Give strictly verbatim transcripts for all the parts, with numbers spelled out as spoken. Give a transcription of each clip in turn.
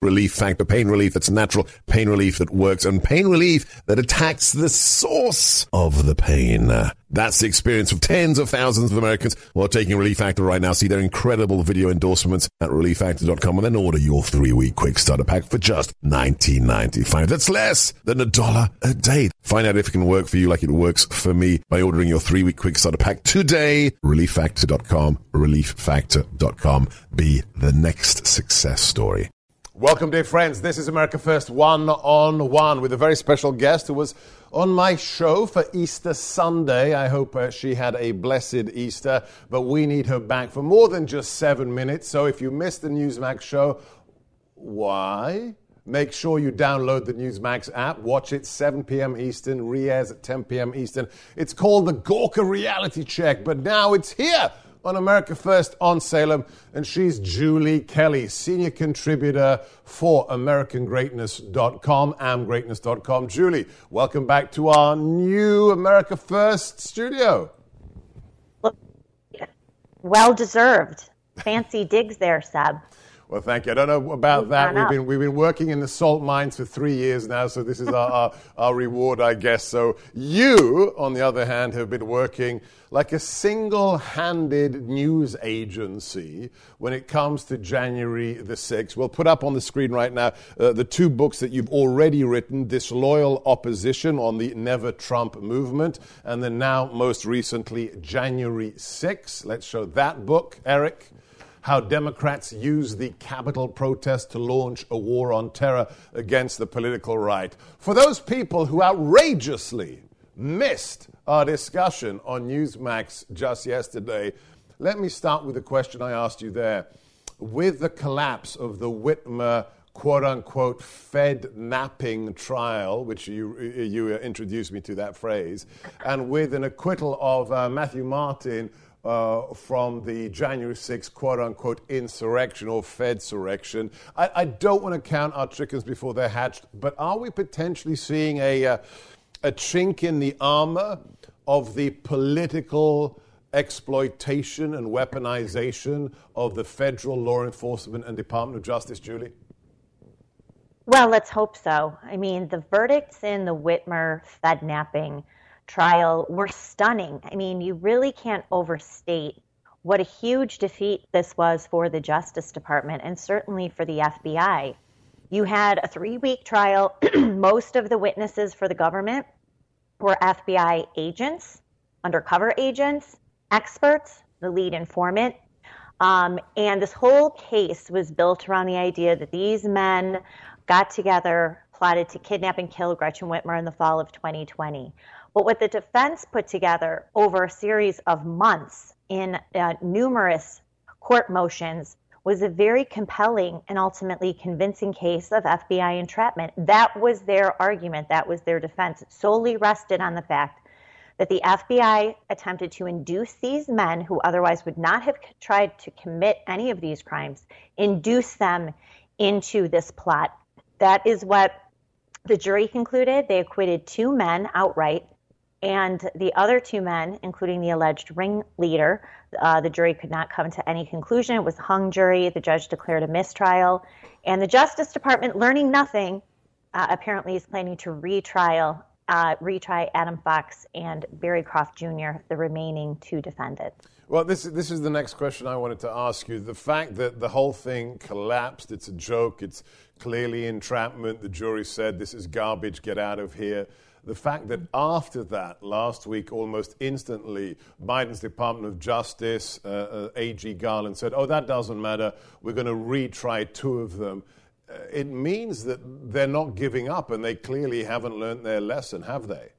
Relief Factor, pain relief that's natural, pain relief that works, and pain relief that attacks the source of the pain. That's the experience of tens of thousands of Americans who are taking Relief Factor right now. See their incredible video endorsements at relief factor dot com and then order your three-week quick starter pack for just nineteen ninety-five. That's less than a dollar a day. Find out if it can work for you like it works for me by ordering your three-week quick starter pack today. relief factor dot com, relief factor dot com. Be the next success story. Welcome, dear friends. This is America First One-on-One with a very special guest who was on my show for Easter Sunday. I hope uh, she had a blessed Easter, but we need her back for more than just seven minutes. So if you missed the Newsmax show, why? Make sure you download the Newsmax app. Watch it seven p.m. Eastern, re-airs at ten p.m. Eastern. It's called the Gawker Reality Check, but now it's here on America First on Salem, and she's Julie Kelly, senior contributor for American Greatness dot com, am greatness dot com. Julie, welcome back to our new America First studio. Well deserved. Fancy digs there, Seb. Well, thank you. I don't know about that. We've been we've been working in the salt mines for three years now, so this is our, our, our reward, I guess. So you, on the other hand, have been working like a single-handed news agency when it comes to January the sixth. We'll put up on the screen right now uh, the two books that you've already written, Disloyal Opposition on the Never Trump Movement, and then now, most recently, January sixth. Let's show that book, Eric. How Democrats use the Capitol protest to launch a war on terror against the political right. For those people who outrageously missed our discussion on Newsmax just yesterday, let me start with the question I asked you there. With the collapse of the Whitmer quote-unquote Fed napping trial, which you you introduced me to that phrase, and with an acquittal of uh, Matthew Martin Uh, from the January sixth quote-unquote insurrection or Fedsurrection. I, I don't want to count our chickens before they're hatched, but are we potentially seeing a, uh, a chink in the armor of the political exploitation and weaponization of the federal law enforcement and Department of Justice, Julie? Well, let's hope so. I mean, the verdicts in the Whitmer Fed-napping trial were stunning. I mean, you really can't overstate what a huge defeat this was for the Justice Department and certainly for the F B I. You had a three-week trial. Most of the witnesses for the government were F B I agents, undercover agents, experts, the lead informant. Um, and this whole case was built around the idea that these men got together, plotted to kidnap and kill Gretchen Whitmer in the fall of twenty twenty. But what the defense put together over a series of months in uh, numerous court motions was a very compelling and ultimately convincing case of F B I entrapment. That was their argument. That was their defense. It solely rested on the fact that the F B I attempted to induce these men, who otherwise would not have tried to commit any of these crimes, induce them into this plot. That is what the jury concluded. They acquitted two men outright. And the other two men, including the alleged ringleader, uh, the jury could not come to any conclusion. It was a hung jury. The judge declared a mistrial. And the Justice Department, learning nothing, uh, apparently is planning to retrial, uh, retry Adam Fox and Barry Croft Junior, the remaining two defendants. Well, this, this is the next question I wanted to ask you. The fact that the whole thing collapsed, it's a joke, it's clearly entrapment. The jury said, this is garbage, get out of here. The fact that after that, last week, almost instantly, Biden's Department of Justice, uh, uh, A G Garland said, oh, that doesn't matter, we're going to retry two of them. Uh, it means that they're not giving up, and they clearly haven't learned their lesson, have they?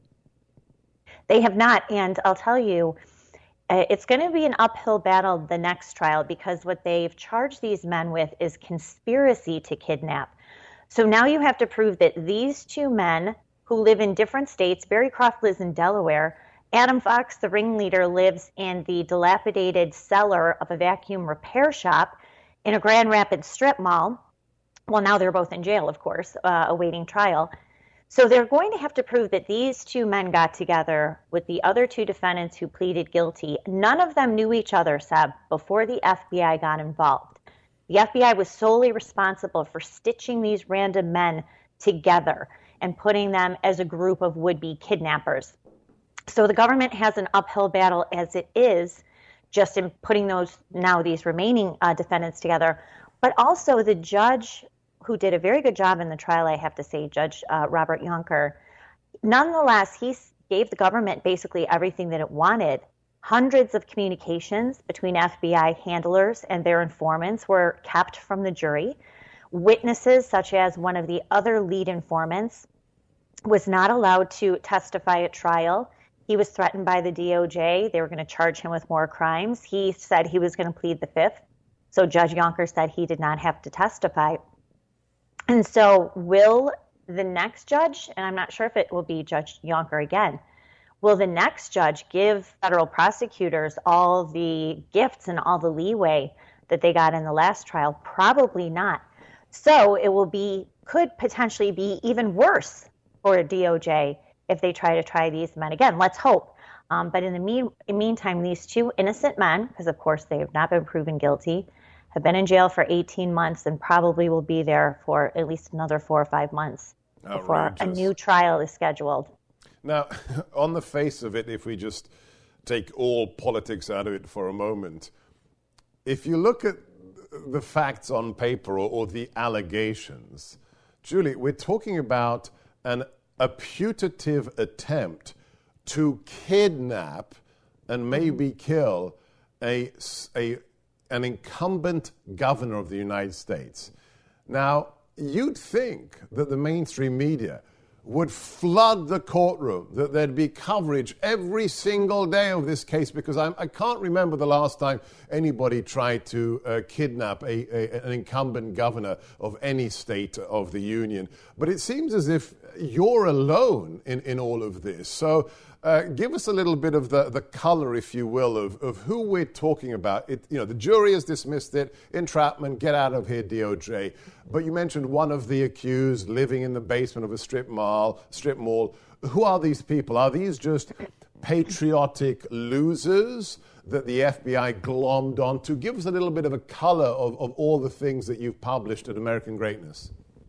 They have not, and I'll tell you, uh, it's going to be an uphill battle the next trial, because what they've charged these men with is conspiracy to kidnap. So now you have to prove that these two men who live in different states. Barry Croft lives in Delaware. Adam Fox, the ringleader, lives in the dilapidated cellar of a vacuum repair shop in a Grand Rapids strip mall. Well, now they're both in jail, of course, uh, awaiting trial. So they're going to have to prove that these two men got together with the other two defendants who pleaded guilty. None of them knew each other, Seb, before the F B I got involved. The F B I was solely responsible for stitching these random men together and putting them as a group of would-be kidnappers. So the government has an uphill battle as it is, just in putting those now these remaining uh, defendants together. But also the judge, who did a very good job in the trial, I have to say, Judge uh, Robert Yonker, nonetheless, he gave the government basically everything that it wanted. Hundreds of communications between F B I handlers and their informants were kept from the jury. Witnesses, such as one of the other lead informants, was not allowed to testify at trial. He was threatened by the D O J. They were going to charge him with more crimes. He said he was going to plead the fifth. So Judge Yonker said he did not have to testify. And so will the next judge, and I'm not sure if it will be Judge Yonker again, will the next judge give federal prosecutors all the gifts and all the leeway that they got in the last trial? Probably not. So it will be, could potentially be even worse for a D O J if they try to try these men again. Let's hope. Um, but in the mean, in meantime, these two innocent men, because of course they have not been proven guilty, have been in jail for eighteen months and probably will be there for at least another four or five months before a new trial is scheduled. Now, on the face of it, if we just take all politics out of it for a moment, if you look at the facts on paper or, or the allegations, Julie, we're talking about an a putative attempt to kidnap and maybe kill a, a, an incumbent governor of the United States. Now, you'd think that the mainstream media would flood the courtroom, that there'd be coverage every single day of this case, because I'm, I can't remember the last time anybody tried to uh, kidnap a, a, an incumbent governor of any state of the union. But it seems as if you're alone in, in all of this. So uh, give us a little bit of the, the color, if you will, of, of who we're talking about. It, you know, the jury has dismissed it, entrapment, get out of here, D O J. But you mentioned one of the accused living in the basement of a strip mall. Strip mall. Who are these people? Are these just patriotic losers that the F B I glommed onto? Give us a little bit of a color of, of all the things that you've published at American Greatness.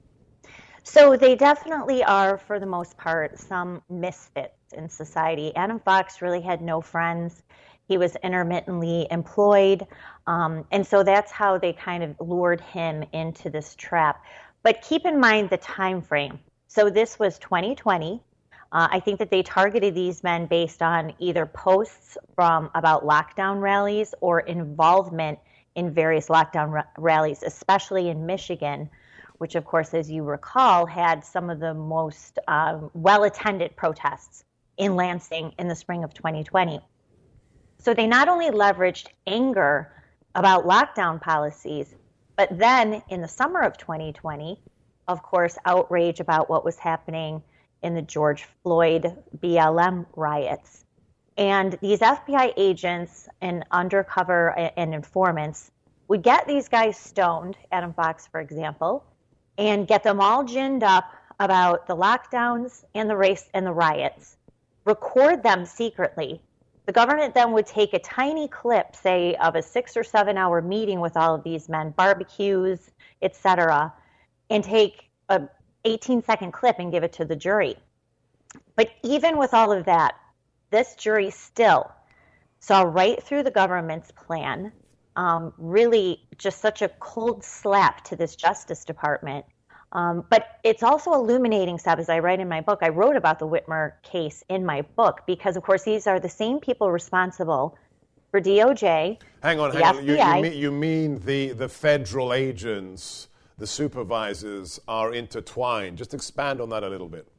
So they definitely are, for the most part, some misfits in society. Adam Fox really had no friends. He was intermittently employed. Um, and so that's how they kind of lured him into this trap. But keep in mind the time frame. So this was twenty twenty. Uh, I think that they targeted these men based on either posts from about lockdown rallies or involvement in various lockdown ra- rallies, especially in Michigan, which, of course, as you recall, had some of the most um, well-attended protests in Lansing in the spring of twenty twenty. So they not only leveraged anger about lockdown policies, but then in the summer of twenty twenty, of course, outrage about what was happening in the George Floyd B L M riots. And these F B I agents and undercover and informants would get these guys stoned, Adam Fox, for example, and get them all ginned up about the lockdowns and the race and the riots, record them secretly. The government then would take a tiny clip, say, of a six or seven hour meeting with all of these men, barbecues, et cetera, and take a eighteen second clip and give it to the jury. But even with all of that, this jury still saw right through the government's plan, um, really just such a cold slap to this Justice Department. Um, but it's also illuminating, Seb, as I write in my book. I wrote about the Whitmer case in my book because, of course, these are the same people responsible for D O J. Hang on, hang on. You, you, mean, you mean the, the federal agents, the supervisors, are intertwined? Just expand on that a little bit.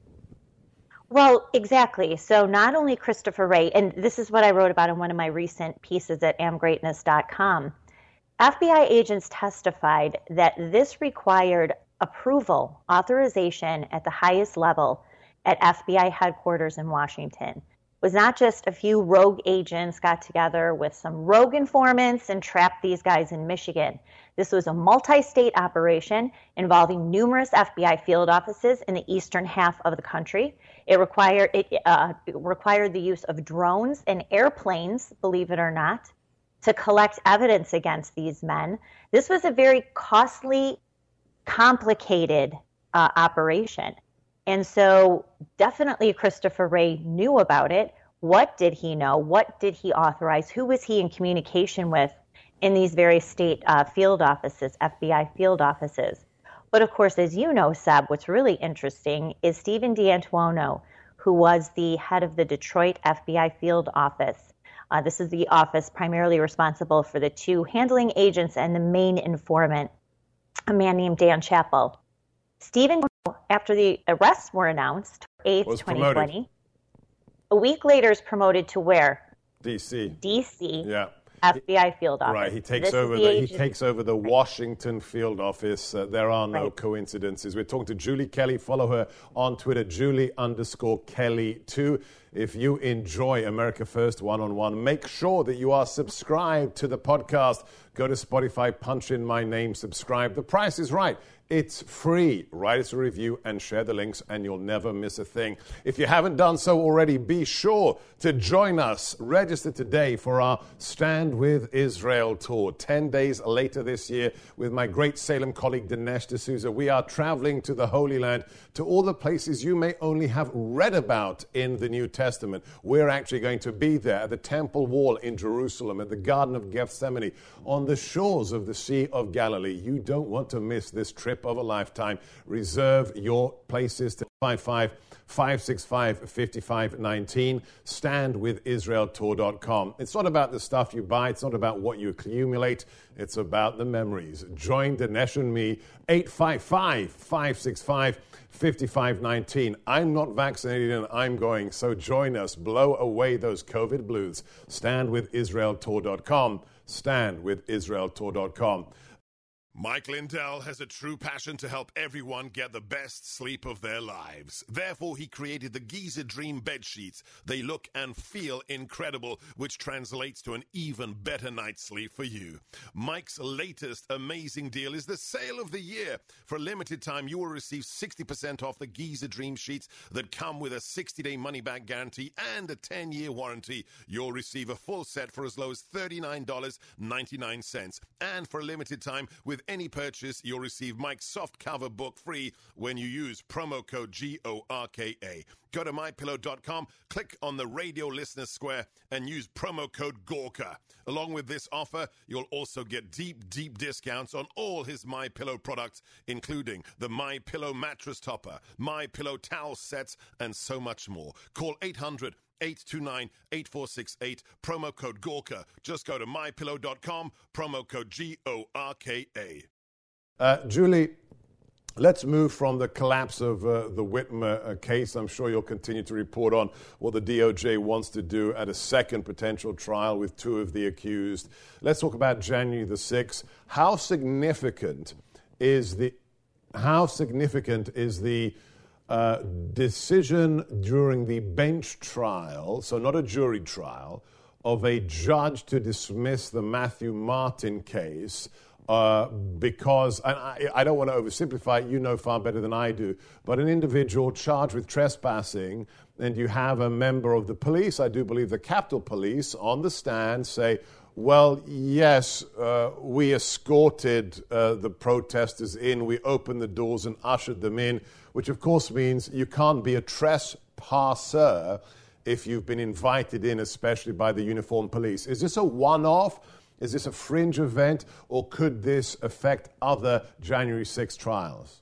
Well, exactly. So not only Christopher Wray, and this is what I wrote about in one of my recent pieces at am greatness dot com, F B I agents testified that this required approval, authorization at the highest level at F B I headquarters in Washington. It was not just a few rogue agents got together with some rogue informants and trapped these guys in Michigan. This was a multi-state operation involving numerous F B I field offices in the eastern half of the country. It required, it, uh, it required the use of drones and airplanes, believe it or not, to collect evidence against these men. This was a very costly, complicated uh, operation. And so definitely Christopher Wray knew about it. What did he know? What did he authorize? Who was he in communication with in these various state uh, field offices, F B I field offices? But of course, as you know, Seb, what's really interesting is Stephen D'Antuono, who was the head of the Detroit F B I field office. Uh, this is the office primarily responsible for the two handling agents and the main informant, a man named Dan Chappell. Stephen, after the arrests were announced, eighth, twenty twenty, promoted. A week later is promoted to where? D C. D C. Yeah. F B I field office. Right, he takes this over the, the he takes over the Washington field office. Uh, there are no right. coincidences. We're talking to Julie Kelly. Follow her on Twitter, Julie underscore Kelly two. If you enjoy America First One-on-One, make sure that you are subscribed to the podcast. Go to Spotify, punch in my name, subscribe. The price is right. It's free. Write us a review and share the links, and you'll never miss a thing. If you haven't done so already, be sure to join us. Register today for our Stand with Israel tour. Ten days later this year, with my great Salem colleague Dinesh D'Souza, we are traveling to the Holy Land, to all the places you may only have read about in the New Testament. We're actually going to be there at the Temple Wall in Jerusalem, at the Garden of Gethsemane, on the shores of the Sea of Galilee. You don't want to miss this trip of a lifetime. Reserve your places to five five, five six five, five five one nine, stand with israel tour dot com. It's not about the stuff you buy. It's not about what you accumulate. It's about the memories. Join Dinesh and me, eight five five, five six five, five five one nine. I'm not vaccinated and I'm going, so join us. Blow away those COVID blues. stand with israel tour dot com. stand with israel tour dot com. Mike Lindell has a true passion to help everyone get the best sleep of their lives. Therefore, he created the Giza Dream bed sheets. They look and feel incredible, which translates to an even better night's sleep for you. Mike's latest amazing deal is the sale of the year. For a limited time, you will receive sixty percent off the Giza Dream sheets that come with a sixty-day money-back guarantee and a ten-year warranty. You'll receive a full set for as low as thirty-nine dollars and ninety-nine cents. And for a limited time, with any purchase, you'll receive Mike's soft cover book free when you use promo code G O R K A. Go to my pillow dot com, click on the radio listener square, and use promo code Gorka. Along with this offer, you'll also get deep, deep discounts on all his MyPillow products, including the MyPillow mattress topper, MyPillow towel sets, and so much more. Call eight hundred, eight two nine, eight four six eight, promo code Gorka. Just go to my pillow dot com, promo code G O R K A. Uh, Julie, let's move from the collapse of uh, the Whitmer uh, case. I'm sure you'll continue to report on what the D O J wants to do at a second potential trial with two of the accused. Let's talk about January the sixth. How significant is the how significant is the Uh, decision during the bench trial, so not a jury trial, of a judge to dismiss the Matthew Martin case uh, because, and I, I don't want to oversimplify it, you know far better than I do, but an individual charged with trespassing, and you have a member of the police, I do believe the Capitol Police, on the stand say, well, yes, uh, we escorted uh, the protesters in, we opened the doors and ushered them in, which of course means you can't be a trespasser if you've been invited in, especially by the uniformed police. Is this a one-off? Is this a fringe event? Or could this affect other January sixth trials?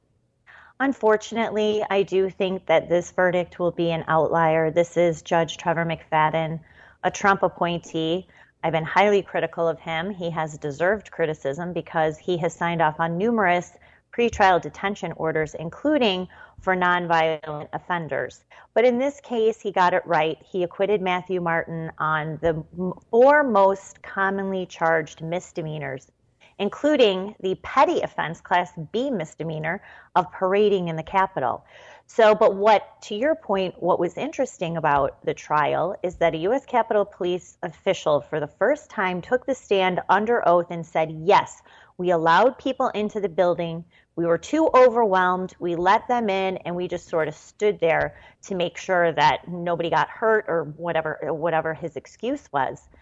Unfortunately, I do think that this verdict will be an outlier. This is Judge Trevor McFadden, a Trump appointee. I've been highly critical of him. He has deserved criticism because he has signed off on numerous pretrial detention orders, including for nonviolent offenders. But in this case, he got it right. He acquitted Matthew Martin on the four most commonly charged misdemeanors, including the petty offense, Class B misdemeanor, of parading in the Capitol. So, but what, to your point, what was interesting about the trial is that a U S Capitol Police official for the first time took the stand under oath and said, yes, we allowed people into the building. We were too overwhelmed. We let them in, and we just sort of stood there to make sure that nobody got hurt or whatever, whatever his excuse was.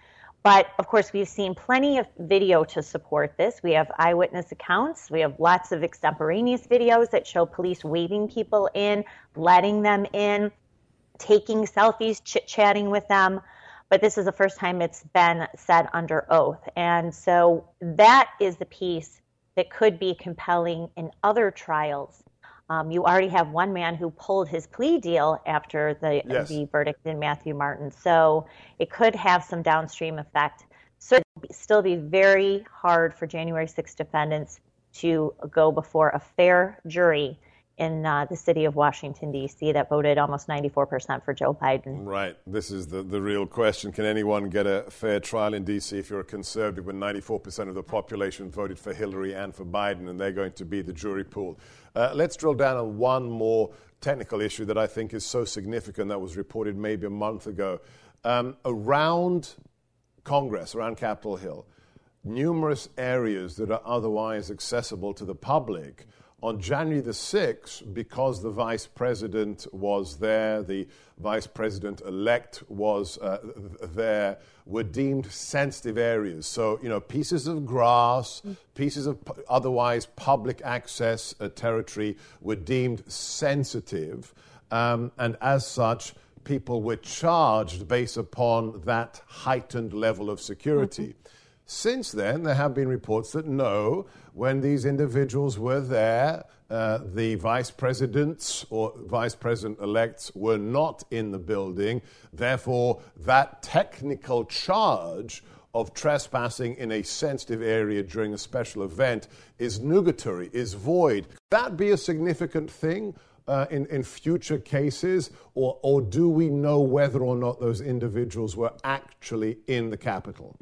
But, of course, we've seen plenty of video to support this. We have eyewitness accounts. We have lots of extemporaneous videos that show police waving people in, letting them in, taking selfies, chit-chatting with them. But this is the first time it's been said under oath. And so that is the piece that could be compelling in other trials. Um, you already have one man who pulled his plea deal after the, yes. the verdict in Matthew Martin. So it could have some downstream effect. So it'll still be very hard for January sixth defendants to go before a fair jury in uh, the city of Washington, D C that voted almost ninety-four percent for Joe Biden. Right. This is the, the real question. Can anyone get a fair trial in D C if you're a conservative when ninety-four percent of the population voted for Hillary and for Biden, and they're going to be the jury pool? Uh, let's drill down on one more technical issue that I think is so significant that was reported maybe a month ago. Um, around Congress, around Capitol Hill, numerous areas that are otherwise accessible to the public. On January the sixth, because the vice president was there, the vice president-elect was uh, there, were deemed sensitive areas. So, you know, pieces of grass, pieces of p- otherwise public access uh, territory were deemed sensitive. Um, and as such, people were charged based upon that heightened level of security. Mm-hmm. Since then, there have been reports that no, when these individuals were there, uh, the vice presidents or vice president-elects were not in the building. Therefore, that technical charge of trespassing in a sensitive area during a special event is nugatory, is void. Could that be a significant thing uh, in, in future cases, or, or do we know whether or not those individuals were actually in the Capitol?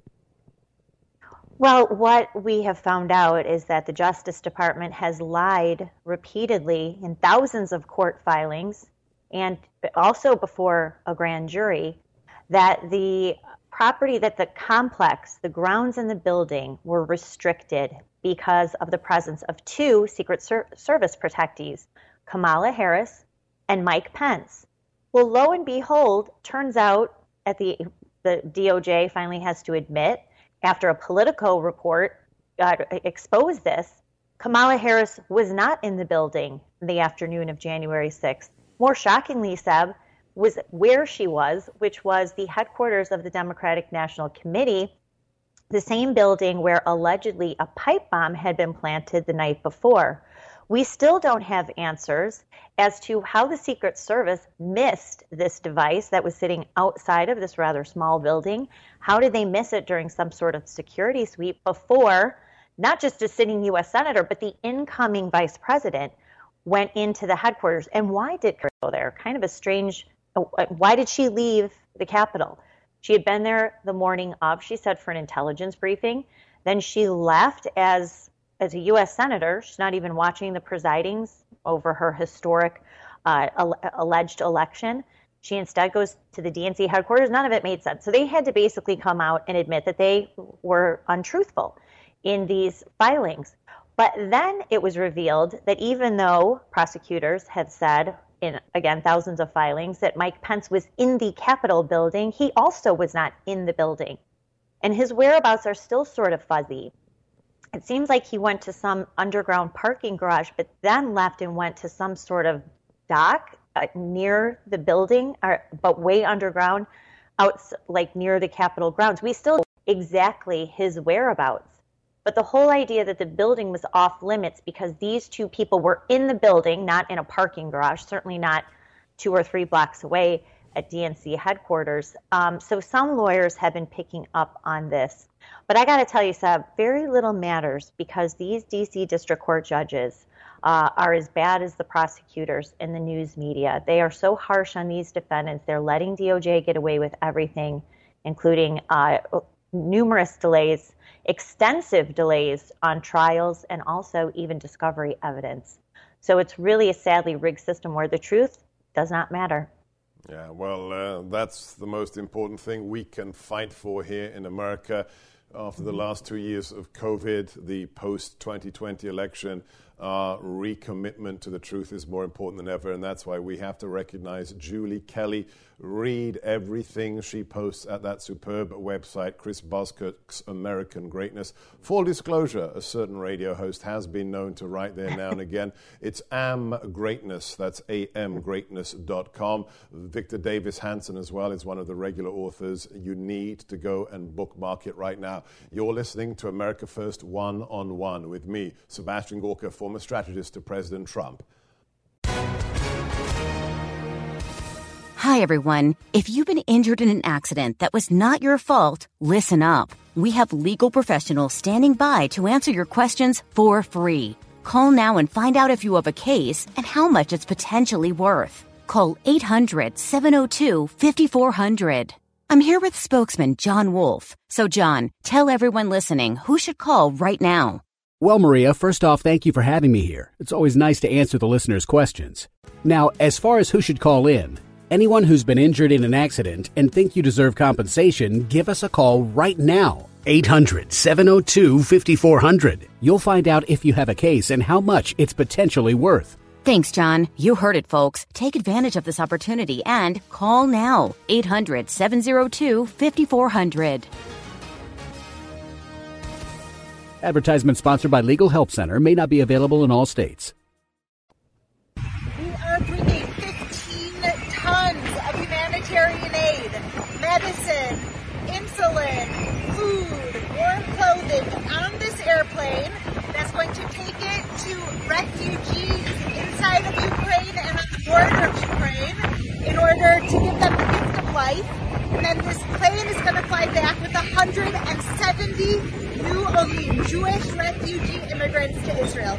Well, what we have found out is that the Justice Department has lied repeatedly in thousands of court filings and also before a grand jury that the property, that the complex, the grounds in the building were restricted because of the presence of two Secret Ser- Service protectees, Kamala Harris and Mike Pence. Well, lo and behold, turns out at the the D O J finally has to admit, after a Politico report uh, exposed this, Kamala Harris was not in the building the afternoon of January sixth. More shockingly, Seb, was where she was, which was the headquarters of the Democratic National Committee, the same building where allegedly a pipe bomb had been planted the night before. We still don't have answers as to how the Secret Service missed this device that was sitting outside of this rather small building. How did they miss it during some sort of security sweep before not just a sitting U S senator, but the incoming vice president went into the headquarters? And why did she go there? Kind of a strange, why did she leave the Capitol? She had been there the morning of, she said, for an intelligence briefing. Then she left as as a U S senator. She's not even watching the presidings over her historic uh, al- alleged election. She instead goes to the D N C headquarters. None of it made sense. So they had to basically come out and admit that they were untruthful in these filings. But then it was revealed that even though prosecutors had said in, again, thousands of filings, that Mike Pence was in the Capitol building, he also was not in the building. And his whereabouts are still sort of fuzzy. It seems like he went to some underground parking garage, but then left and went to some sort of dock uh, near the building, or, but way underground, out like near the Capitol grounds. We still know exactly his whereabouts. But the whole idea that the building was off limits because these two people were in the building, not in a parking garage, certainly not two or three blocks away at D N C headquarters. Um, so some lawyers have been picking up on this. But I got to tell you, Seb, very little matters because these D C District Court judges uh, are as bad as the prosecutors in the news media. They are so harsh on these defendants. They're letting D O J get away with everything, including uh, numerous delays, extensive delays on trials, and also even discovery evidence. So it's really a sadly rigged system where the truth does not matter. Yeah, well, uh, that's the most important thing we can fight for here in America. After the last two years of COVID, the post twenty twenty election, Our recommitment to the truth is more important than ever, and that's why we have to recognize Julie Kelly. Read everything she posts at that superb website, Chris Buskirk's American Greatness. Full disclosure, a certain radio host has been known to write there now and again. It's Am Greatness. That's A M greatness dot com. Victor Davis Hanson as well is one of the regular authors. You need to go and bookmark it right now. You're listening to America First One-on-One with me, Sebastian Gorka, former strategist to President Trump. Hi, everyone. If you've been injured in an accident that was not your fault, listen up. We have legal professionals standing by to answer your questions for free. Call now and find out if you have a case and how much it's potentially worth. Call eight hundred, seven oh two, five four zero zero. I'm here with spokesman John Wolf. So, John, tell everyone listening who should call right now. Well, Maria, first off, thank you for having me here. It's always nice to answer the listeners' questions. Now, as far as who should call in, anyone who's been injured in an accident and think you deserve compensation, give us a call right now. eight hundred, seven oh two, five four zero zero. You'll find out if you have a case and how much it's potentially worth. Thanks, John. You heard it, folks. Take advantage of this opportunity and call now. eight hundred, seven oh two, five four zero zero. Advertisement sponsored by Legal Help Center. May not be available in all states. We are bringing fifteen tons of humanitarian aid, medicine, insulin, food, warm clothing on this airplane that's going to take it to refugees inside of Ukraine and on the border of Ukraine in order to give them the gift of life. And then this plane is going to fly back with one hundred seventy new only Jewish refugee immigrants to Israel.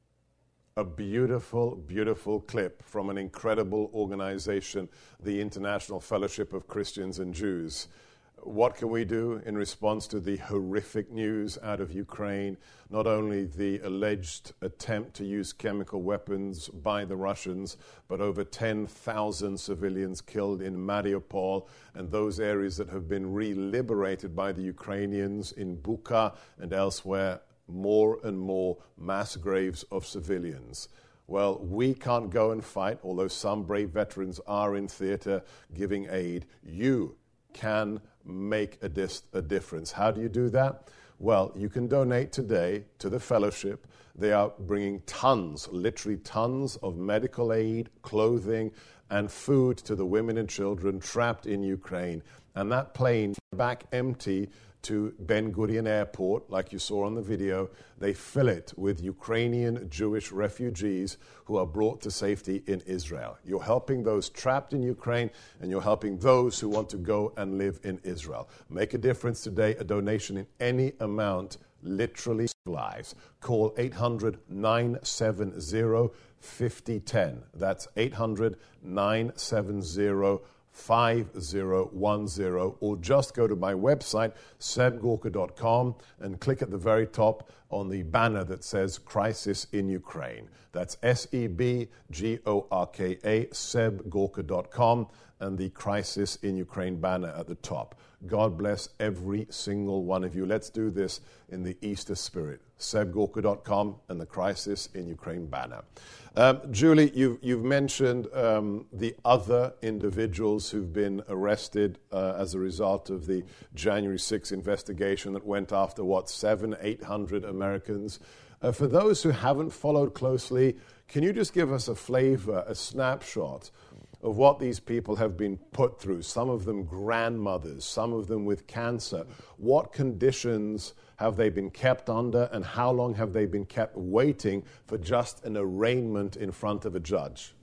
A beautiful, beautiful clip from an incredible organization, the International Fellowship of Christians and Jews. What can we do in response to the horrific news out of Ukraine? Not only the alleged attempt to use chemical weapons by the Russians, but over ten thousand civilians killed in Mariupol and those areas that have been re-liberated by the Ukrainians in Bucha and elsewhere. More and more mass graves of civilians. Well, we can't go and fight, although some brave veterans are in theater giving aid. You can make a, dis- a difference. How do you do that? Well, you can donate today to the fellowship. They are bringing tons, literally tons of medical aid, clothing, and food to the women and children trapped in Ukraine. And that plane back empty to Ben Gurion Airport, like you saw on the video. They fill it with Ukrainian Jewish refugees who are brought to safety in Israel. You're helping those trapped in Ukraine, and you're helping those who want to go and live in Israel. Make a difference today. A donation in any amount literally lives. Call eight hundred, nine seven zero, five oh one oh. That's eight hundred, nine seven zero, five oh one oh, or just go to my website, seb gorka dot com, and click at the very top on the banner that says Crisis in Ukraine. That's S E B G O R K A, seb gorka dot com, and the Crisis in Ukraine banner at the top. God bless every single one of you. Let's do this in the Easter spirit. seb gorka dot com and the Crisis in Ukraine banner. Um, Julie, you've, you've mentioned um, the other individuals who've been arrested uh, as a result of the January sixth investigation that went after, what, seven, eight hundred Americans. Uh, for those who haven't followed closely, can you just give us a flavor, a snapshot of what these people have been put through? Some of them grandmothers, some of them with cancer. What conditions have they been kept under, and how long have they been kept waiting for just an arraignment in front of a judge?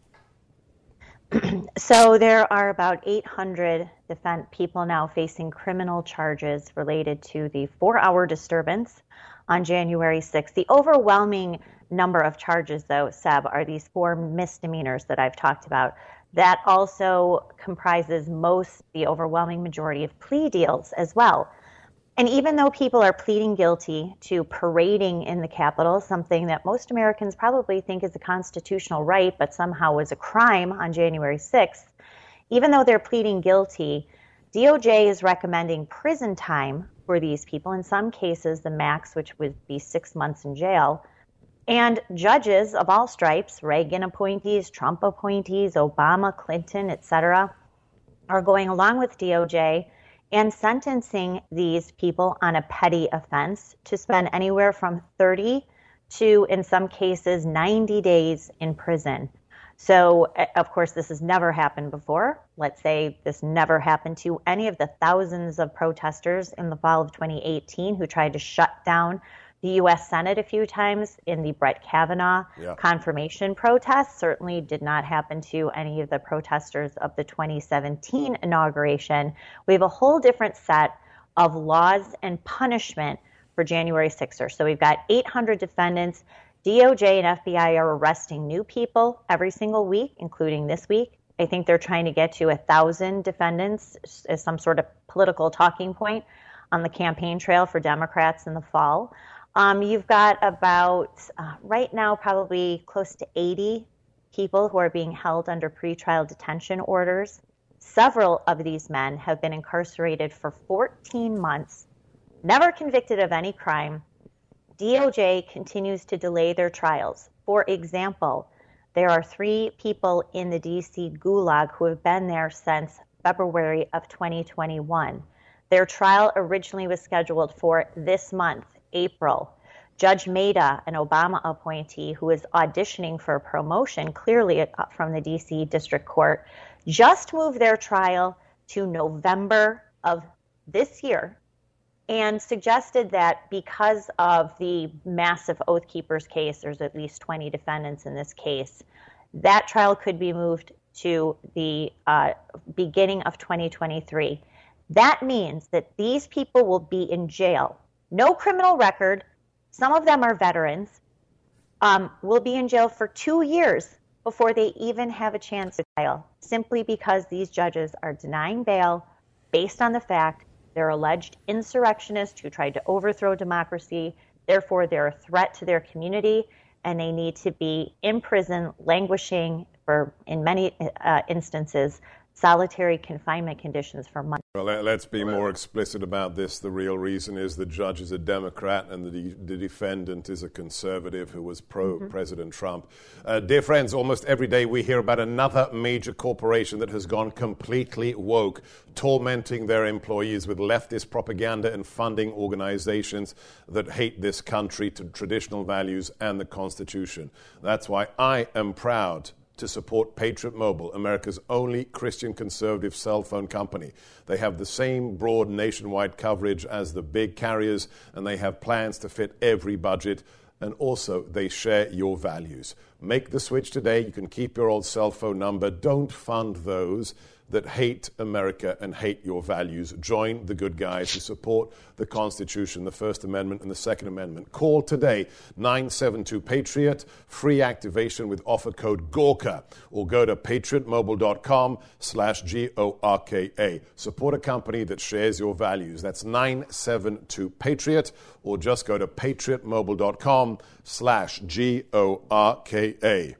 So there are about eight hundred defend people now facing criminal charges related to the four-hour disturbance on January sixth. The overwhelming number of charges, though, Seb, are these four misdemeanors that I've talked about. That also comprises most, the overwhelming majority of plea deals as well. And even though people are pleading guilty to parading in the Capitol, something that most Americans probably think is a constitutional right, but somehow was a crime on January sixth, even though they're pleading guilty, D O J is recommending prison time for these people. In some cases, the max, which would be six months in jail. And judges of all stripes, Reagan appointees, Trump appointees, Obama, Clinton, et cetera, are going along with D O J and sentencing these people on a petty offense to spend anywhere from thirty to, in some cases, ninety days in prison. So, of course, this has never happened before. Let's say this never happened to any of the thousands of protesters in the fall of twenty eighteen who tried to shut down the U S Senate a few times in the Brett Kavanaugh yeah. confirmation protests. Certainly did not happen to any of the protesters of the twenty seventeen inauguration. We have a whole different set of laws and punishment for January sixers. So we've got eight hundred defendants. D O J and F B I are arresting new people every single week, including this week. I think they're trying to get to a thousand defendants as some sort of political talking point on the campaign trail for Democrats in the fall. Um, you've got about, uh, right now, probably close to eighty people who are being held under pretrial detention orders. Several of these men have been incarcerated for fourteen months, never convicted of any crime. D O J continues to delay their trials. For example, there are three people in the D C Gulag who have been there since February of twenty twenty-one. Their trial originally was scheduled for this month, April. Judge Maida, an Obama appointee who is auditioning for a promotion, clearly from the D C District Court, just moved their trial to November of this year and suggested that because of the massive Oath Keepers case, there's at least twenty defendants in this case, that trial could be moved to the uh, beginning of twenty twenty-three. That means that these people will be in jail. No criminal record. Some of them are veterans. Um, will be in jail for two years before they even have a chance to trial, simply because these judges are denying bail based on the fact they're alleged insurrectionists who tried to overthrow democracy. Therefore, they're a threat to their community, and they need to be in prison, languishing for, in many uh, instances, solitary confinement conditions for months. Well, let's be more explicit about this. The real reason is the judge is a Democrat and the, de- the defendant is a conservative who was pro-President mm-hmm. Trump. Uh, dear friends, almost every day we hear about another major corporation that has gone completely woke, tormenting their employees with leftist propaganda and funding organizations that hate this country, to traditional values and the Constitution. That's why I am proud to support Patriot Mobile, America's only Christian conservative cell phone company. They have the same broad nationwide coverage as the big carriers, and they have plans to fit every budget, and also they share your values. Make the switch today. You can keep your old cell phone number. Don't fund those that hate America and hate your values. Join the good guys who support the Constitution, the First Amendment, and the Second Amendment. Call today, nine seven two PATRIOT, free activation with offer code GORKA, or go to patriotmobile.com slash G O R K A. Support a company that shares your values. That's nine seven two PATRIOT, or just go to patriotmobile.com slash G O R K A.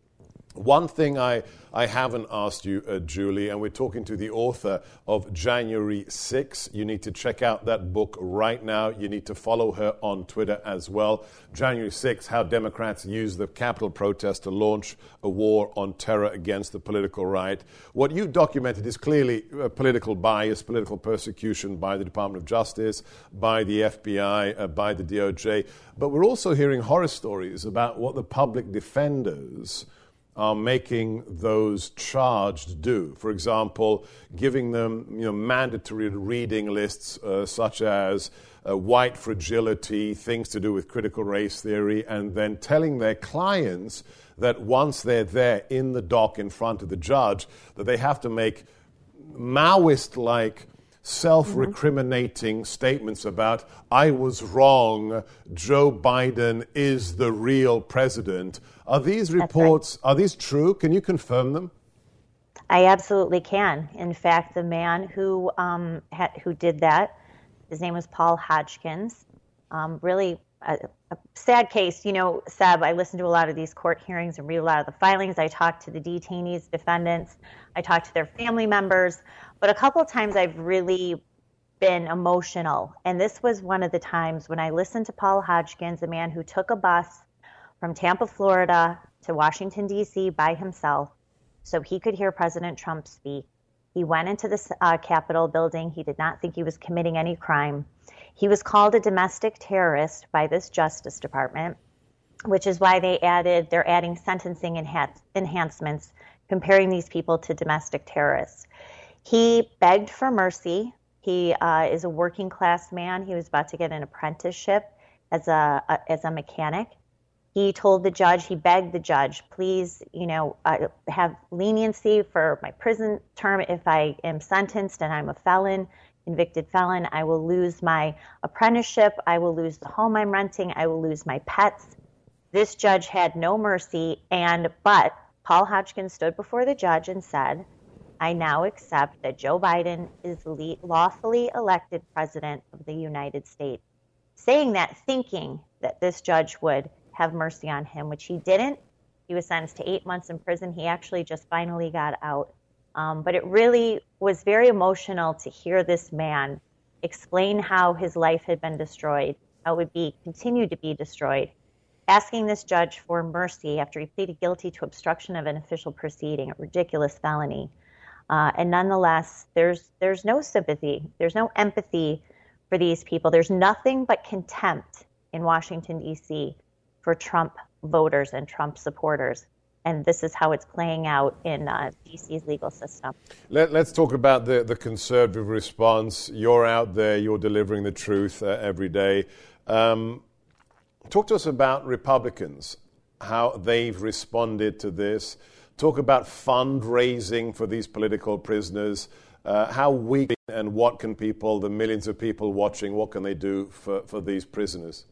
One thing I, I haven't asked you, uh, Julie, and we're talking to the author of January sixth. You need to check out that book right now. You need to follow her on Twitter as well. January sixth, How Democrats Use the Capitol Protest to Launch a War on Terror Against the Political Right. What you've documented is clearly uh, political bias, political persecution by the Department of Justice, by the F B I, uh, by the D O J. But we're also hearing horror stories about what the public defenders are making those charged do. For example, giving them you know, mandatory reading lists uh, such as uh, white fragility, things to do with critical race theory, and then telling their clients that once they're there in the dock in front of the judge, that they have to make Maoist-like self-recriminating mm-hmm. statements about, I was wrong, Joe Biden is the real president. Are these reports, right. are these true? Can you confirm them? I absolutely can. In fact, the man who um, ha- who did that, his name was Paul Hodgkins. Um, really a, a sad case. You know, Seb, I listen to a lot of these court hearings and read a lot of the filings. I talk to the detainees, defendants. I talk to their family members. But a couple of times I've really been emotional. And this was one of the times when I listened to Paul Hodgkins, a man who took a bus from Tampa, Florida to Washington, D C by himself so he could hear President Trump speak. He went into the uh, Capitol building. He did not think he was committing any crime. He was called a domestic terrorist by this Justice Department, which is why they added, they're adding sentencing enha- enhancements, comparing these people to domestic terrorists. He begged for mercy. He uh, is a working class man. He was about to get an apprenticeship as a, a as a mechanic. He told the judge, he begged the judge, please, you know, uh, have leniency for my prison term. If I am sentenced and I'm a felon, convicted felon, I will lose my apprenticeship. I will lose the home I'm renting. I will lose my pets. This judge had no mercy. And but Paul Hodgkin stood before the judge and said, I now accept that Joe Biden is the lawfully elected president of the United States. Saying that, thinking that this judge would have mercy on him, which he didn't. He was sentenced to eight months in prison. He actually just finally got out. Um, but it really was very emotional to hear this man explain how his life had been destroyed, how it would be continue to be destroyed, asking this judge for mercy after he pleaded guilty to obstruction of an official proceeding, a ridiculous felony. Uh, and nonetheless, there's there's no sympathy, there's no empathy for these people. There's nothing but contempt in Washington, D C for Trump voters and Trump supporters. And this is how it's playing out in uh, D C's legal system. Let, let's talk about the, the conservative response. You're out there, you're delivering the truth uh, every day. Um, talk to us about Republicans, how they've responded to this. Talk about fundraising for these political prisoners. Uh, how weak and what can people, the millions of people watching, what can they do for, for these prisoners?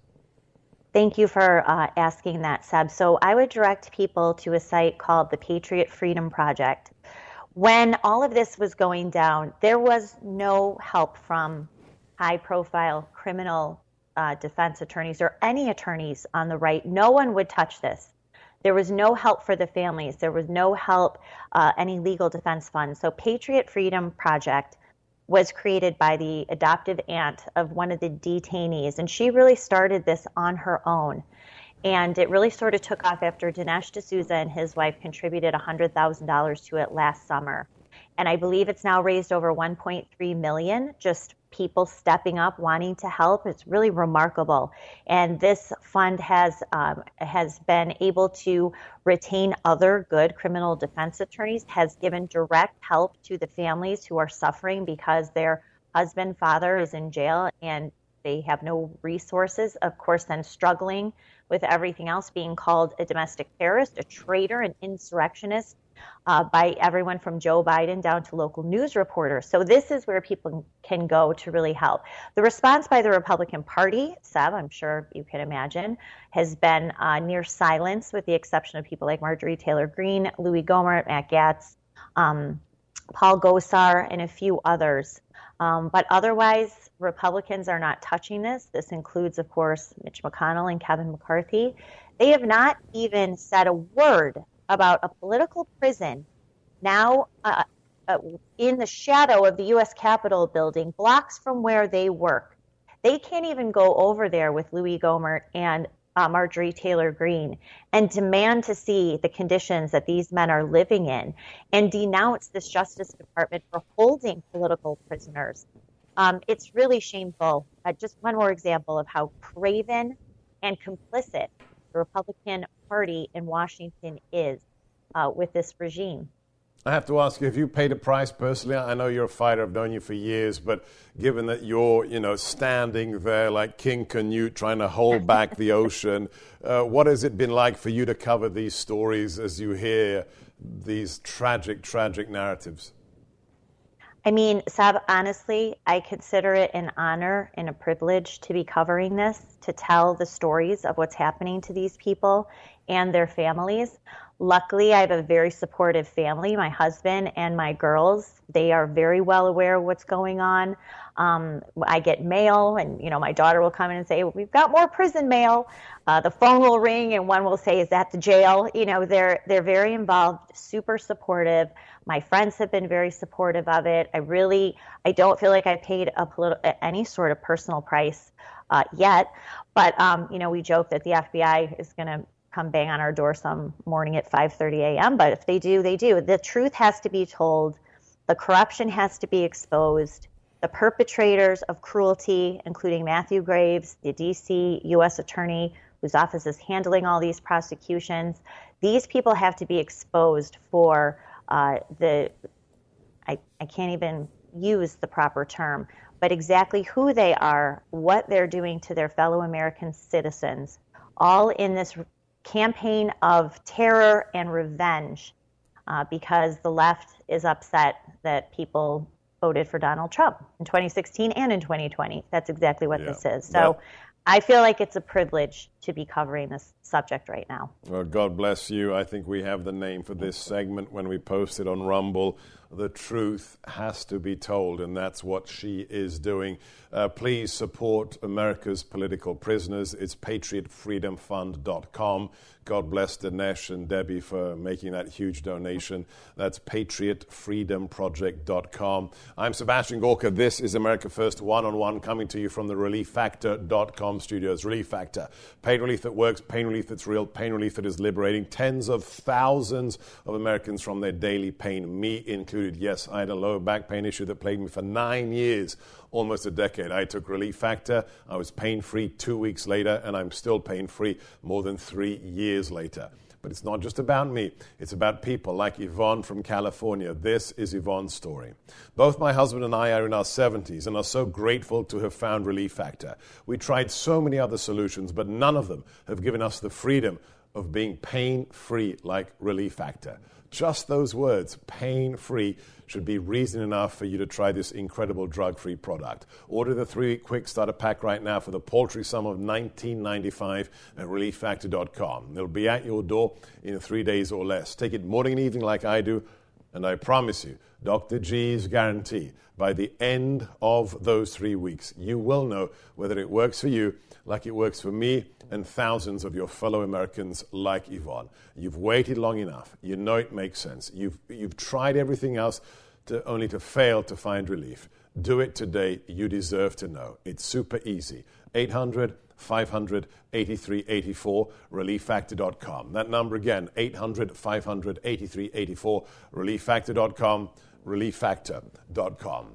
Thank you for uh, asking that, Seb. So I would direct people to a site called the Patriot Freedom Project. When all of this was going down, there was no help from high-profile criminal uh, defense attorneys or any attorneys on the right. No one would touch this. There was no help for the families. There was no help, uh, any legal defense funds. So Patriot Freedom Project was created by the adoptive aunt of one of the detainees, and she really started this on her own. And it really sort of took off after Dinesh D'Souza and his wife contributed one hundred thousand dollars to it last summer. And I believe it's now raised over one point three million dollars, just people stepping up, wanting to help. It's really remarkable. And this fund has um, has been able to retain other good criminal defense attorneys, has given direct help to the families who are suffering because their husband, father is in jail and they have no resources, of course, then struggling with everything else, being called a domestic terrorist, a traitor, an insurrectionist, Uh, by everyone from Joe Biden down to local news reporters. So this is where people can go to really help. The response by the Republican Party, Seb, I'm sure you can imagine, has been uh, near silence with the exception of people like Marjorie Taylor Greene, Louis Gohmert, Matt Gaetz, um, Paul Gosar, and a few others. Um, but otherwise, Republicans are not touching this. This includes, of course, Mitch McConnell and Kevin McCarthy. They have not even said a word about a political prison now uh, uh, in the shadow of the U S Capitol building, blocks from where they work. They can't even go over there with Louis Gohmert and uh, Marjorie Taylor Greene and demand to see the conditions that these men are living in and denounce this Justice Department for holding political prisoners. Um, it's really shameful. Uh, just one more example of how craven and complicit the Republican Party in Washington is uh, with this regime. I have to ask you, have you paid a price personally? I know you're a fighter, I've known you for years, but given that you're, you know, standing there like King Canute trying to hold back the ocean, uh, what has it been like for you to cover these stories as you hear these tragic, tragic narratives? I mean, Sab, honestly, I consider it an honor and a privilege to be covering this, to tell the stories of what's happening to these people and their families. Luckily, I have a very supportive family, my husband and my girls. They are very well aware of what's going on. Um, I get mail, and, you know, my daughter will come in and say, we've got more prison mail. Uh, the phone will ring, and one will say, is that the jail? You know, they're they're very involved, super supportive. My friends have been very supportive of it. I really, I don't feel like I paid a politi- any sort of personal price uh, yet. But, um, you know, we joke that the F B I is going to come bang on our door some morning at five thirty a.m., but if they do, they do. The truth has to be told. The corruption has to be exposed. The perpetrators of cruelty, including Matthew Graves, the D C U S attorney whose office is handling all these prosecutions, these people have to be exposed for uh, the, I, I can't even use the proper term, but exactly who they are, what they're doing to their fellow American citizens, all in this campaign of terror and revenge uh, because the left is upset that people voted for Donald Trump in twenty sixteen and in twenty twenty. That's exactly what yeah. this is. So yeah. I feel like it's a privilege to be covering this subject right now. Well, God bless you. I think we have the name for this segment when we post it on Rumble. The truth has to be told, and that's what she is doing. Uh, please support America's political prisoners. It's patriot freedom fund dot com. God bless Dinesh and Debbie for making that huge donation. That's patriot freedom project dot com. I'm Sebastian Gorka. This is America First One-on-One, coming to you from the relief factor dot com studios. Relief Factor. Pain relief that works, pain relief that's real, pain relief that is liberating tens of thousands of Americans from their daily pain, me included. Yes, I had a lower back pain issue that plagued me for nine years, almost a decade. I took Relief Factor. I was pain-free two weeks later, and I'm still pain-free more than three years later. But it's not just about me. It's about people like Yvonne from California. This is Yvonne's story. Both my husband and I are in our seventies and are so grateful to have found Relief Factor. We tried so many other solutions, but none of them have given us the freedom of being pain-free like Relief Factor. Just those words, pain-free, should be reason enough for you to try this incredible drug-free product. Order the three-week quick starter pack right now for the paltry sum of nineteen ninety-five at relief factor dot com. It'll be at your door in three days or less. Take it morning and evening like I do, and I promise you, Doctor G's guarantee, by the end of those three weeks, you will know whether it works for you like it works for me and thousands of your fellow Americans like Yvonne. You've waited long enough. You know it makes sense. You've, you've tried everything else to, only to fail to find relief. Do it today. You deserve to know. It's super easy. eight hundred, five hundred, eighty-three eighty-four, relief factor dot com. That number again, eight hundred, five hundred, eighty-three eighty-four, relief factor dot com, relief factor dot com.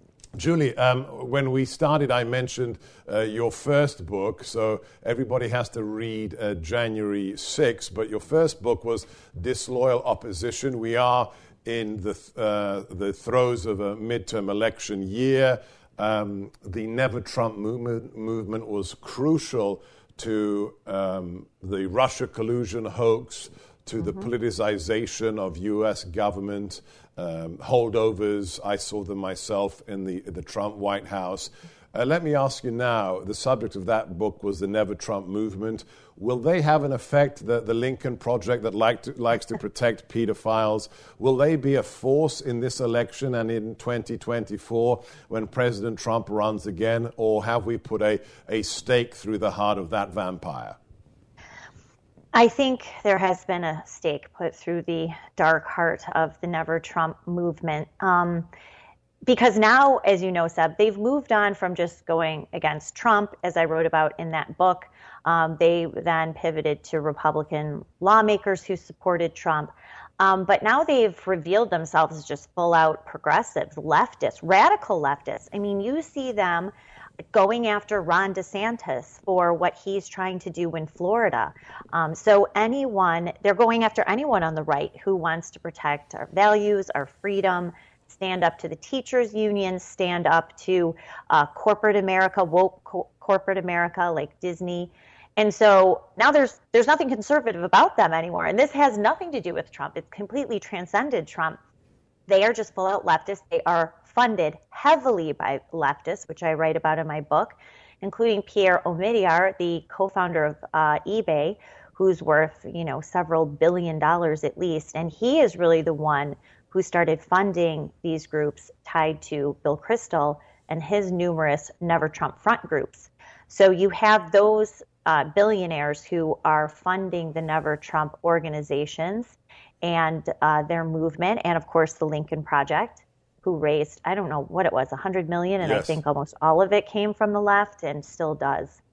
Julie, um, when we started, I mentioned uh, your first book, so everybody has to read uh, January sixth, but your first book was Disloyal Opposition. We are in the, th- uh, the throes of a midterm election year. Um, the Never Trump movement, movement was crucial to um, the Russia collusion hoax, to the mm-hmm. politicization of U S government, um, holdovers. I saw them myself in the, in the Trump White House. Uh, let me ask you now, the subject of that book was the Never Trump movement. Will they have an effect, the, the Lincoln Project that like to, likes to protect pedophiles? Will they be a force in this election and in twenty twenty-four when President Trump runs again? Or have we put a, a stake through the heart of that vampire? I think there has been a stake put through the dark heart of the Never Trump movement. Um, because now, as you know, Seb, they've moved on from just going against Trump, as I wrote about in that book. Um, they then pivoted to Republican lawmakers who supported Trump. Um, but now they've revealed themselves as just full-out progressives, leftists, radical leftists. I mean, you see them going after Ron DeSantis for what he's trying to do in Florida. Um, so anyone, they're going after anyone on the right who wants to protect our values, our freedom, stand up to the teachers' unions, stand up to uh, corporate America, woke co- corporate America like Disney. And so now there's there's nothing conservative about them anymore. And this has nothing to do with Trump. It's completely transcended Trump. They are just full-out leftists. They are funded heavily by leftists, which I write about in my book, including Pierre Omidyar, the co-founder of uh, eBay, who's worth, you know, several billion dollars at least. And he is really the one who started funding these groups tied to Bill Kristol and his numerous Never Trump Front groups. So you have those uh, billionaires who are funding the Never Trump organizations and uh, their movement, and of course the Lincoln Project, who raised, I don't know what it was, one hundred million dollars, and yes. I think almost all of it came from the left and still does.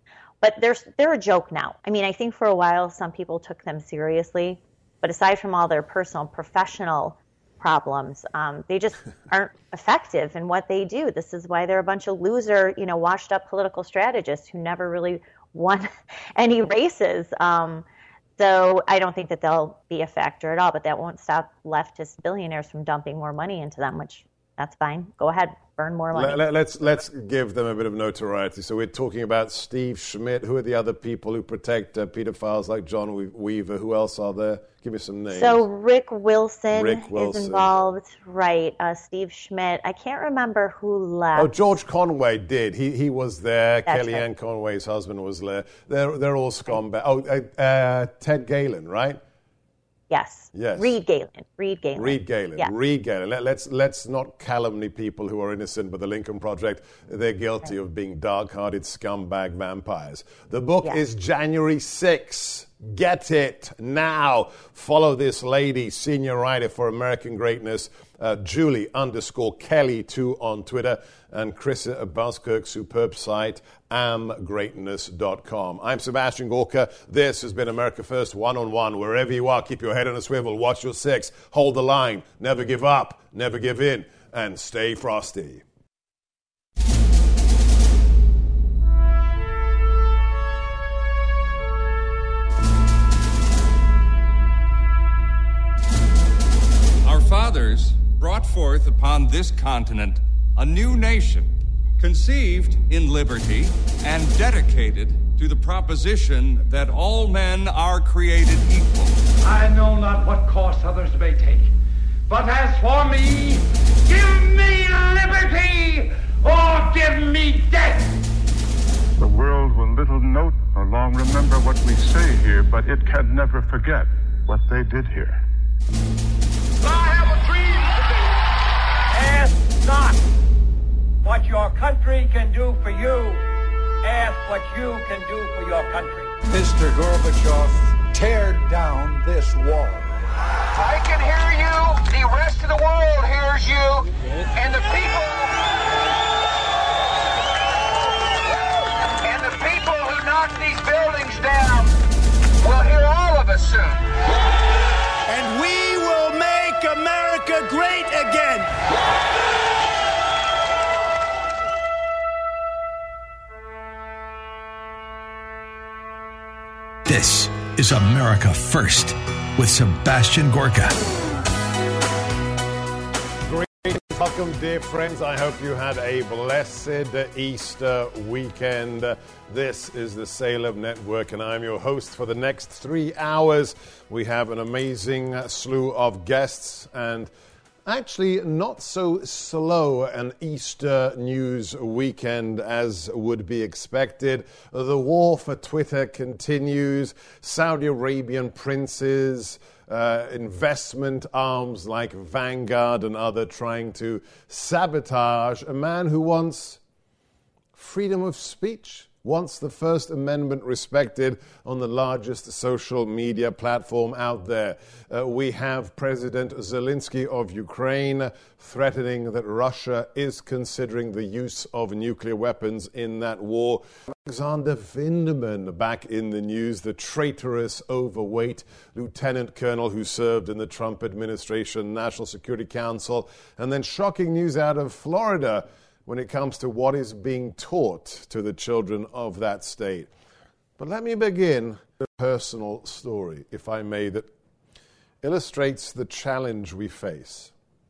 but they're, they're a joke now. I mean, I think for a while some people took them seriously, but aside from all their personal, professional problems, um, they just aren't effective in what they do. This is why they're a bunch of loser, you know, washed up political strategists who never really won any races. Um, so I don't think that they'll be a factor at all, but that won't stop leftist billionaires from dumping more money into them, which that's fine. Go ahead, burn more money. Let, let's let's give them a bit of notoriety. So we're talking about Steve Schmidt. Who are the other people who protect uh, pedophiles like John Weaver? Who else are there? Give me some names. So Rick Wilson, Rick Wilson. is involved, right? Uh, Steve Schmidt. I can't remember who left. Oh, George Conway did. He he was there. That's Kellyanne right. Conway's husband was there. They're they're all scumbag. Oh, uh, uh, Ted Galen, right? Yes. Yes. Reed Galen. Reed Galen. Reed Galen. Yes. Reed Galen. Let, let's let's not calumny people who are innocent by the Lincoln Project. They're guilty right. of being dark-hearted scumbag vampires. The book yes. is January sixth. Get it now. Follow this lady, senior writer for American Greatness, uh, Julie underscore Kelly two on Twitter, and Chris Buskirk's superb site, am greatness dot com. I'm Sebastian Gorka. This has been America First One-on-One. Wherever you are, keep your head on a swivel, watch your six, hold the line, never give up, never give in, and stay frosty. Our fathers brought forth upon this continent a new nation, conceived in liberty and dedicated to the proposition that all men are created equal. I know not what course others may take, but as for me, give me liberty or give me death. The world will little note nor long remember what we say here, but it can never forget what they did here. I have a dream today. Ask not what your country can do for you. Ask what you can do for your country. Mister Gorbachev, tear down this wall. I can hear you. The rest of the world hears you. And the people... And the people who knock these buildings down will hear all of us soon. And we will make America great again. This is America First with Sebastian Gorka. Great. Welcome, dear friends. I hope you had a blessed Easter weekend. This is the Salem Network, and I'm your host for the next three hours. We have an amazing slew of guests and actually not so slow an Easter news weekend as would be expected. The war for Twitter continues. Saudi Arabian princes, uh, investment arms like Vanguard and other trying to sabotage a man who wants freedom of speech, wants the First Amendment respected on the largest social media platform out there. Uh, we have President Zelensky of Ukraine threatening that Russia is considering the use of nuclear weapons in that war. Alexander Vindman back in the news, the traitorous, overweight lieutenant colonel who served in the Trump administration, National Security Council. And then shocking news out of Florida when it comes to what is being taught to the children of that state. But let me begin with a personal story, if I may, that illustrates the challenge we face.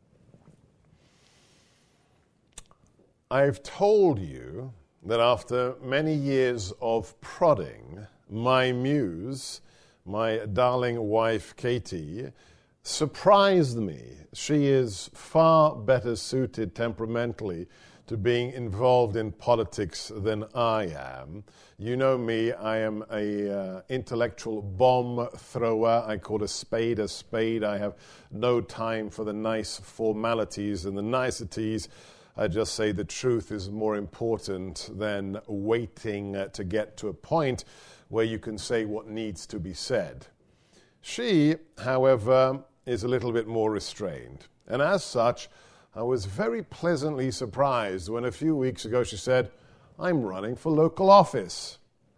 I've told you that after many years of prodding, my muse, my darling wife Katie, surprised me. She is far better suited temperamentally to being involved in politics than I am. You know me, I am a uh, intellectual bomb thrower. I call a spade a spade. I have no time for the nice formalities and the niceties. I just say the truth is more important than waiting uh, to get to a point where you can say what needs to be said. She, however, is a little bit more restrained. And as such, I was very pleasantly surprised when a few weeks ago she said, I'm running for local office.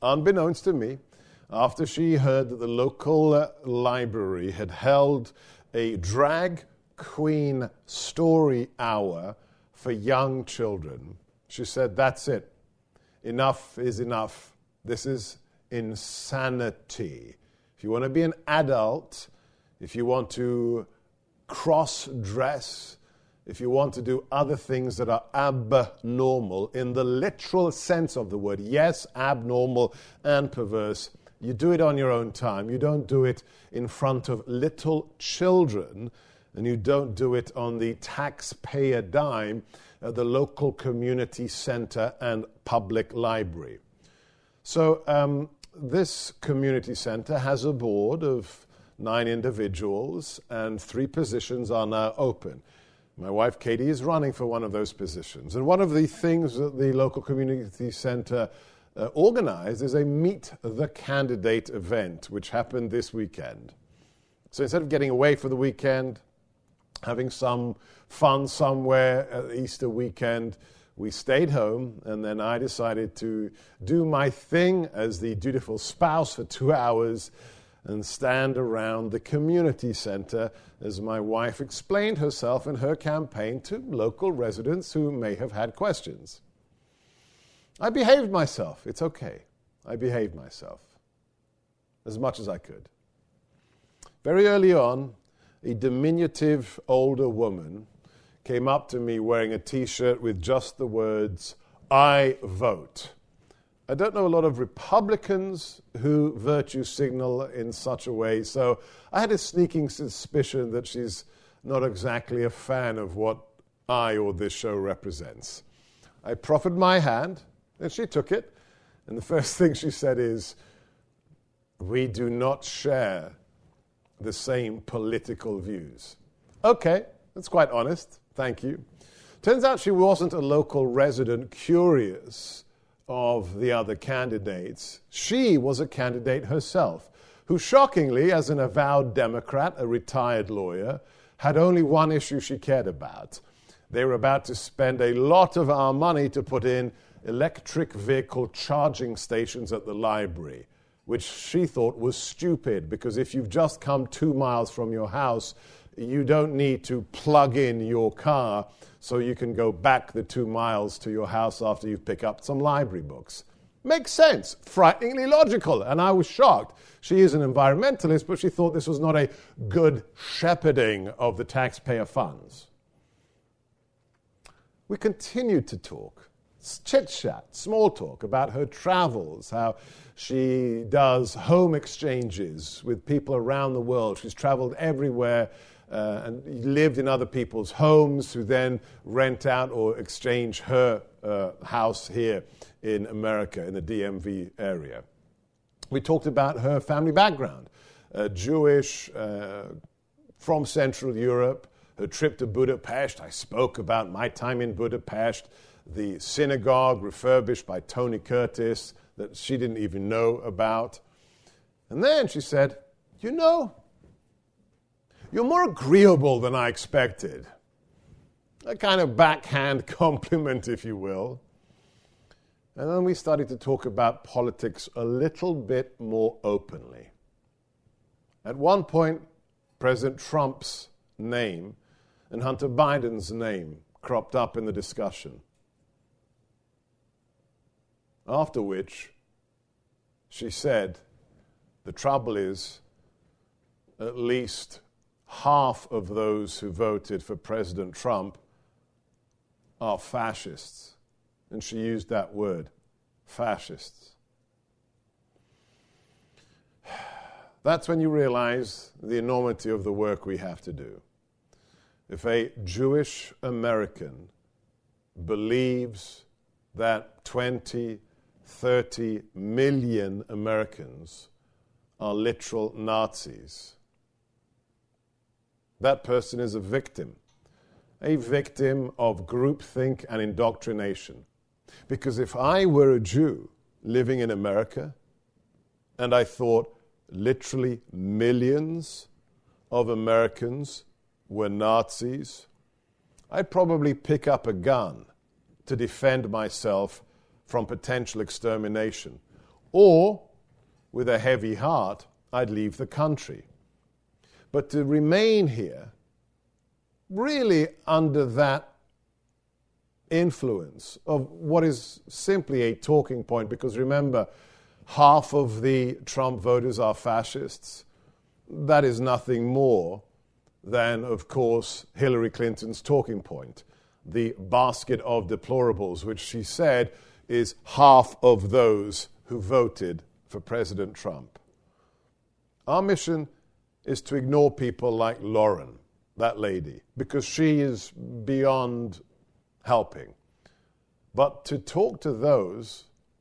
unbeknownst to me, after she heard that the local uh, library had held a drag queen story hour for young children, she said, that's it. Enough is enough. This is insanity. If you want to be an adult, if you want to cross-dress, if you want to do other things that are abnormal, in the literal sense of the word, yes, abnormal and perverse, you do it on your own time. You don't do it in front of little children, and you don't do it on the taxpayer dime at the local community center and public library. So um, this community center has a board of nine individuals, and three positions are now open. My wife, Katie, is running for one of those positions. And one of the things that the local community center uh, organized is a Meet the Candidate event, which happened this weekend. So instead of getting away for the weekend, having some fun somewhere at Easter weekend, we stayed home, and then I decided to do my thing as the dutiful spouse for two hours and stand around the community center as my wife explained herself and her campaign to local residents who may have had questions. I behaved myself. It's okay. I behaved myself as much as I could. Very early on, a diminutive older woman came up to me wearing a T-shirt with just the words, "I vote." I don't know a lot of Republicans who virtue signal in such a way, so I had a sneaking suspicion that she's not exactly a fan of what I or this show represents. I proffered my hand, and she took it, and the first thing she said is, "We do not share the same political views." Okay, that's quite honest. Thank you. Turns out she wasn't a local resident curious of the other candidates. She was a candidate herself, who shockingly, as an avowed Democrat, a retired lawyer, had only one issue she cared about. They were about to spend a lot of our money to put in electric vehicle charging stations at the library, which she thought was stupid, because if you've just come two miles from your house, you don't need to plug in your car so you can go back the two miles to your house after you've picked up some library books. Makes sense. Frighteningly logical. And I was shocked. She is an environmentalist, but she thought this was not a good shepherding of the taxpayer funds. We continued to talk. Chit-chat, small talk about her travels, how she does home exchanges with people around the world. She's traveled everywhere uh, and lived in other people's homes, who then rent out or exchange her uh, house here in America, in the D M V area. We talked about her family background, uh, Jewish, uh, from Central Europe, her trip to Budapest. I spoke about my time in Budapest, the synagogue refurbished by Tony Curtis that she didn't even know about. And then she said, "You know, you're more agreeable than I expected." A kind of backhand compliment, if you will. And then we started to talk about politics a little bit more openly. At one point, President Trump's name and Hunter Biden's name cropped up in the discussion. After which, she said, the trouble is, at least half of those who voted for President Trump are fascists. And she used that word, fascists. That's when you realize the enormity of the work we have to do. If a Jewish American believes that twenty, thirty million Americans are literal Nazis, that person is a victim, a victim of groupthink and indoctrination. Because if I were a Jew living in America and I thought literally millions of Americans were Nazis, I'd probably pick up a gun to defend myself from potential extermination. Or, with a heavy heart, I'd leave the country. But to remain here, really under that influence of what is simply a talking point, because remember, half of the Trump voters are fascists. That is nothing more than, of course, Hillary Clinton's talking point, the basket of deplorables, which she said is half of those who voted for President Trump. Our mission is to ignore people like Lauren, that lady, because she is beyond helping. But to talk to those,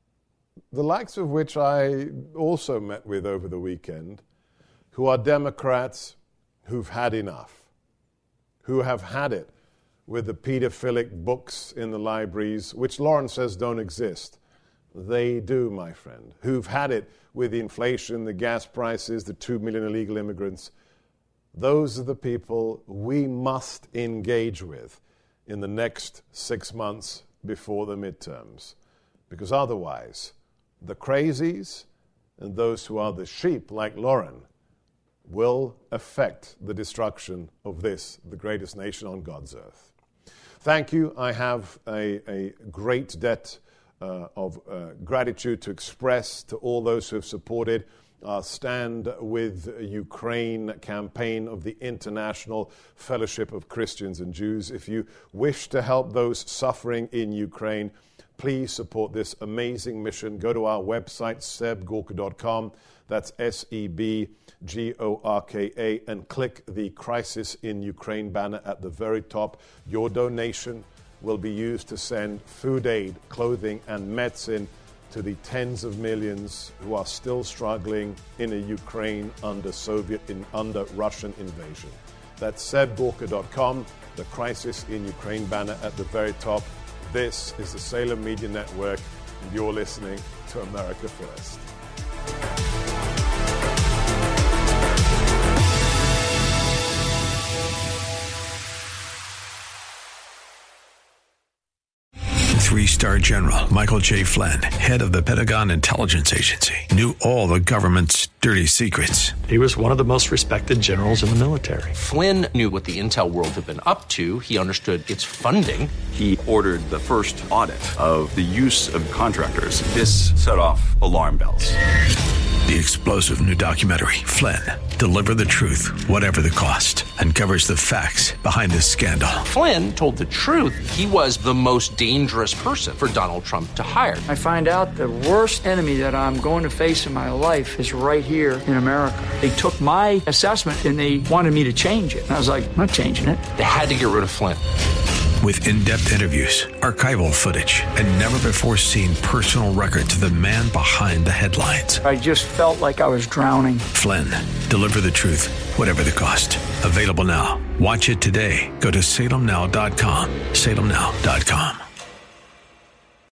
the likes of which I also met with over the weekend, who are Democrats who've had enough, who have had it with the pedophilic books in the libraries, which Lauren says don't exist. They do, my friend. Who've had it with the inflation, the gas prices, the two million illegal immigrants. Those are the people we must engage with in the next six months before the midterms. Because otherwise, the crazies and those who are the sheep, like Lauren, will affect the destruction of this, the greatest nation on God's earth. Thank you. I have a, a great debt uh, of uh, gratitude to express to all those who have supported our Stand with Ukraine campaign of the International Fellowship of Christians and Jews. If you wish to help those suffering in Ukraine, please support this amazing mission. Go to our website, seb gorka dot com. That's S E B G O R K A, and click the Crisis in Ukraine banner at the very top. Your donation will be used to send food aid, clothing, and medicine to the tens of millions who are still struggling in a Ukraine under Soviet, in, under Russian invasion. That's seb gorka dot com, the Crisis in Ukraine banner at the very top. This is the Salem Media Network, and you're listening to America First. Three-star General Michael J. Flynn, head of the Pentagon Intelligence Agency, knew all the government's dirty secrets. He was one of the most respected generals in the military. Flynn knew what the intel world had been up to. He understood its funding. He ordered the first audit of the use of contractors. This set off alarm bells. The explosive new documentary, Flynn, Deliver the Truth, Whatever the Cost, uncovers the facts behind this scandal. Flynn told the truth. He was the most dangerous person for Donald Trump to hire. I find out the worst enemy that I'm going to face in my life is right here in America. They took my assessment and they wanted me to change it. And I was like, I'm not changing it. They had to get rid of Flynn. With in-depth interviews, archival footage, and never-before-seen personal records of the man behind the headlines. I just felt like I was drowning. Flynn, Deliver the Truth, Whatever the Cost. Available now. Watch it today. Go to salem now dot com. salem now dot com.